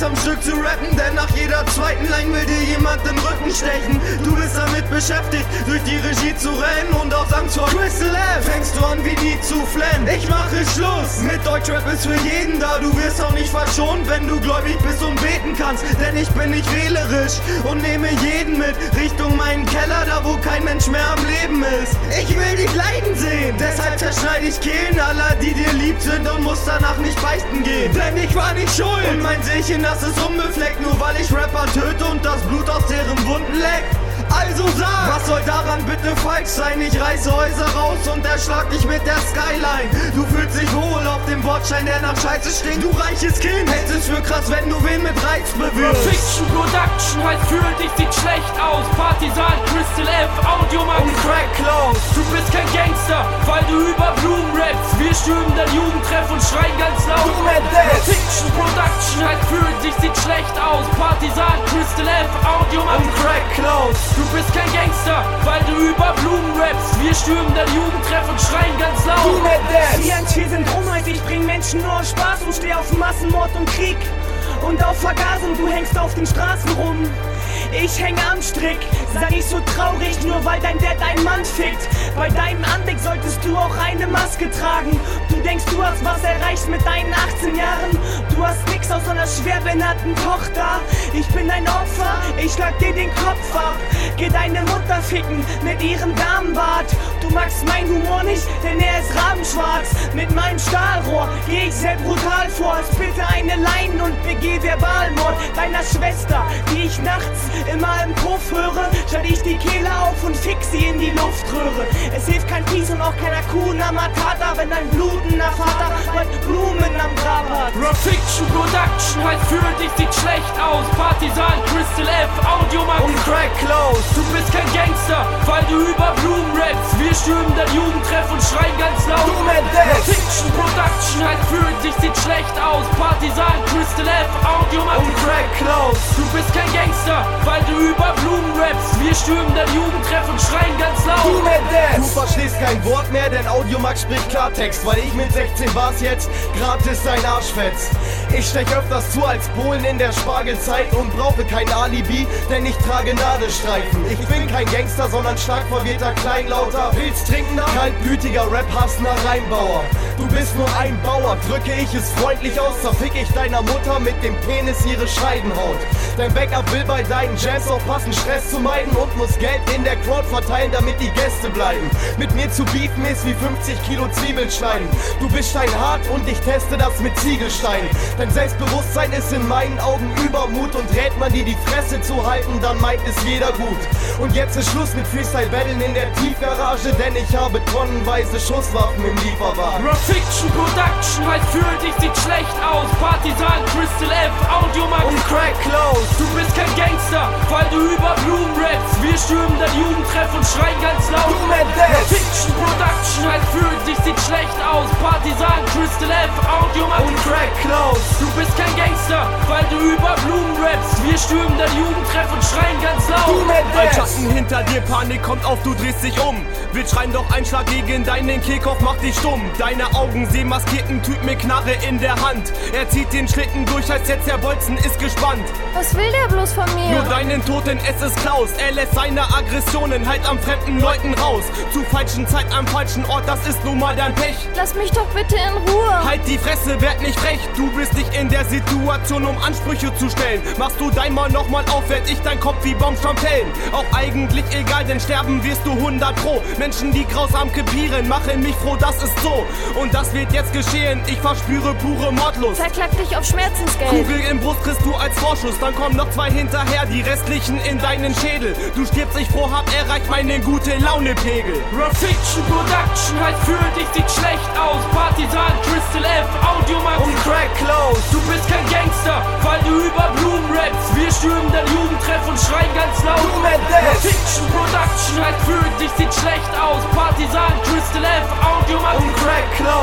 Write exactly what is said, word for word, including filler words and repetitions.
Zeit am Stück zu rappen, denn nach jeder zweiten Line will dir jemand den Rücken stechen. Du bist damit beschäftigt, durch die Regie zu rennen und aus Angst vor Crystal F fängst du an wie nie zu flennen. Ich mache Schluss mit Deutschrap ist für jeden da, du wirst auch nicht verschont, wenn du gläubig bist und beten kannst, denn ich bin nicht wählerisch und nehme jeden mit Richtung meinen Keller, da wo kein Mensch mehr am Leben ist. Ich will dich leiden sehen, deshalb zerschneide ich Kehlen aller, die dir lieb sind und muss danach nicht beichten gehen, denn ich war nicht schuld und mein Seelchen, das ist unbefleckt, nur weil ich Rapper töte und das Blut aus deren Wunden leckt. Also sag, was soll daran bitte falsch sein? Ich reiße Häuser raus und erschlag dich mit der Skyline. Du fühlst dich wohl auf dem Wortschein, der nach Scheiße stinkt. Du reiches Kind, hältst es für krass, wenn du wen mit Reiz bewirbst. Fiction Production heißt für dich sieht schlecht aus. Partisan, Crystal F, Audiomax und Crack Close. Du bist kein Gangster, weil du über Blumen rappst. Wir stürmen dein Jugendtreff und schreien ganz laut. Fiction Production heißt für dich sieht schlecht aus. Partisan, Crystal F, Audiomax und Crack Close. Du bist kein Gangster, weil du über Blumen rappst. Wir stürmen dein Jugendtreff und schreien ganz laut. Wie ein Zielsyndrom heißt, ich bring Menschen nur aus Spaß und steh auf Massenmord und Krieg und auf Vergasung, du hängst auf den Straßen rum. Ich häng am Strick, sei nicht so traurig, nur weil dein Dad einen Mann fickt. Bei deinem Anblick solltest du auch eine Maske tragen. Du denkst, du hast was erreicht mit deinen achtzehn Jahren. Du hast nix außer einer schwerbehinderten Tochter. Ich bin dein Opfer, ich schlag dir den Kopf ab. Geh deine Mutter ficken mit ihrem Damenbart. Du magst meinen Humor nicht, denn er ist rabenschwarz. Mit meinem Stahlrohr geh ich sehr brutal vor. Spilte eine Line und begeh Verbalmord deiner Schwester, die ich nachts immer im Puff höre, stell ich die Kehle auf und fix sie in die Luftröhre. Es hilft kein Peace und auch keiner Kuna Matata, wenn dein blutender Vater bald Blumen am Grab hat. Fiction Production heißt für dich sieht schlecht aus. Partisan, Crystal F, Audiomax und Crack Close. Du bist kein Gangster, weil du über Blumen rappst. Wir stürmen dein Jugendtreff und schreien ganz laut. Fiction Production heißt für dich sieht schlecht aus. Partisan, Crystal F, Audiomax und Crack Close. Du bist kein Gangster, weil du über Blumen rappst. Wir stürmen dein Jugendtreff und schreien ganz laut. Du verstehst kein Wort mehr, denn Audiomax spricht Klartext, weil ich mit sechzehn war's jetzt gratis dein Arsch fetzt. Ich stech öfters zu als Polen in der Spargelzeit und brauche kein Alibi, denn ich trage Nadelstreifen. Ich bin kein Gangster, sondern stark verwirrter, kleinlauter, pilztrinkender, kaltblütiger Rap-hassender Rheinbauer. Du bist nur ein Bauer, drücke ich es freundlich aus, zerfick ich deiner Mutter mit dem Penis ihre Scheidenhaut. Dein Backup will bei deinen Jams aufpassen, Stress zu meiden und muss Geld in der Crowd verteilen, damit die Gäste bleiben. Mit mir zu beefen ist wie fünfzig Kilo Zwiebeln schneiden. Du bist steinhart und ich teste das mit Ziegelstein. Dein Selbstbewusstsein ist in meinen Augen Übermut und rät man dir die Fresse zu halten, dann meint es jeder gut. Und jetzt ist Schluss mit Freestyle-Battlen in der Tiefgarage, denn ich habe tonnenweise Schusswaffen im Lieferwagen. Fiction Production heißt für dich sieht schlecht aus. Partisan, Crystal F, Audiomax und Crack Close. Du bist kein Gangster, weil du über Blumen rappst. Wir stürmen dein Jugendtreff und schreien ganz laut. Fiction Production heißt für dich sieht schlecht aus. Partisan, Crystal F, Audiomax und Crack Close. Du bist kein Gangster, weil du über Blumen rappst. Wir stürmen dein Jugendtreff und schreien ganz laut. Ein Schatten hinter dir, Panik kommt auf, du drehst dich um. Wir schreien doch Einschlag gegen deinen Kehlkopf, mach dich stumm. Deine Augen sehen maskierten Typ mit Knarre in der Hand. Er zieht den Schlitten durch, als jetzt der Bolzen ist gespannt. Was will der bloß von mir? Nur deinen Tod, denn es ist Klaus. Er lässt seine Aggressionen halt am fremden Leuten raus. Zu falschen Zeit am falschen Ort, das ist nun mal dein Pech. Lass mich doch bitte in Ruhe. Halt die Fresse, werd nicht frech. Du bist nicht in der Situation, um Ansprüche zu stellen. Machst du dein Mal nochmal auf, werd ich dein Kopf wie Baumstamm fällen. Auch eigentlich egal, denn sterben wirst du hundert pro. Menschen, die grausam krepieren, machen mich froh, das ist so. Und das wird jetzt geschehen, ich verspüre pure Mordlust. Verklag dich auf Schmerzensgeld. Kugel im Brust kriegst du als Vorschuss, dann kommen noch zwei hinterher, die restlichen in deinen Schädel. Du stirbst, ich froh hab erreicht meinen gute Laune-Pegel. Fiction Production heißt für dich sieht schlecht aus. Partisan, Crystal F, Audiomax und Crack Close. Du bist kein Gangster, weil du über Blumen rappst. Wir stürmen dein Jugendtreff und schreien ganz laut. Fiction Production heißt für dich sieht schlecht aus. Partisan, Crystal F, Audiomax und Crack Close.